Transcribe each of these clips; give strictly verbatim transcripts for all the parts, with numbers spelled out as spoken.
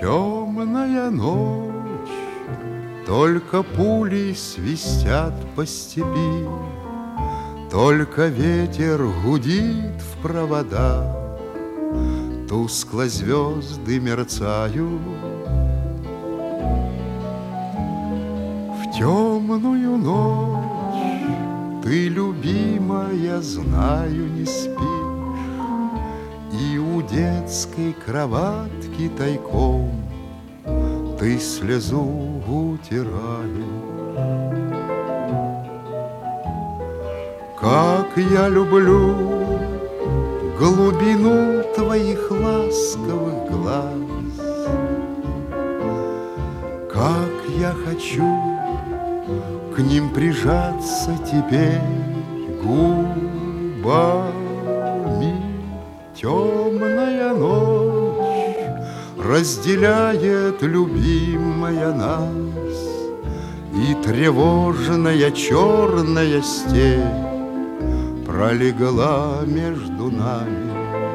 Темная ночь, только пули свистят по степи, только ветер гудит в провода, тускло звезды мерцают. В темную ночь ты, любимая, знаю, не спишь, и у детской кроватки тайком ты слезу утираешь. Как я люблю глубину твоих ласковых глаз, как я хочу к ним прижаться теперь губами. Темная ночь разделяет, любимая, нас, и тревожная черная степь пролегла между нами.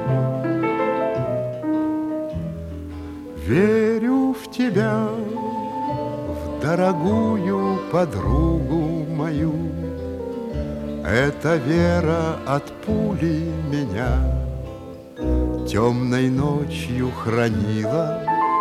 Верю в тебя, в дорогую подругу мою. Эта вера от пули меня темной ночью хранила.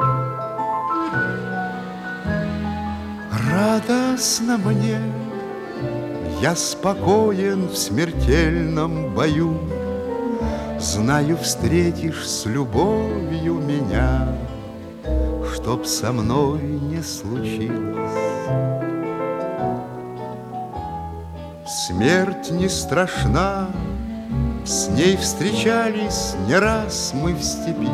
Радостно мне, я спокоен в смертельном бою. Знаю, встретишь с любовью меня, чтоб со мной не случилось. Смерть не страшна, с ней встречались не раз мы в степи.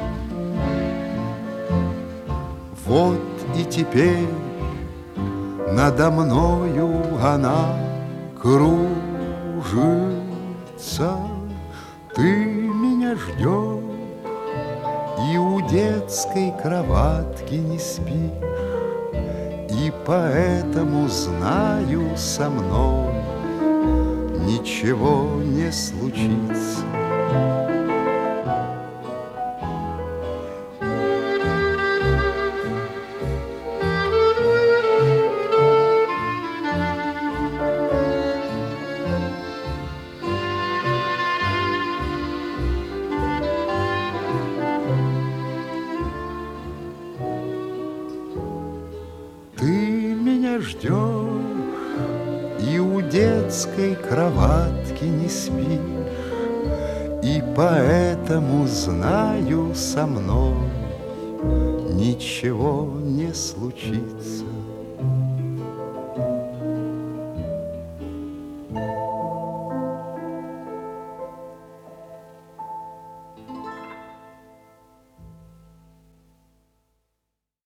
Вот и теперь надо мною она кружится. Ты меня ждешь и у детской кроватки не спишь, и поэтому знаю, со мной ничего не случится. Ты меня ждешь и у детской кроватки не спишь, и поэтому знаю, со мной ничего не случится.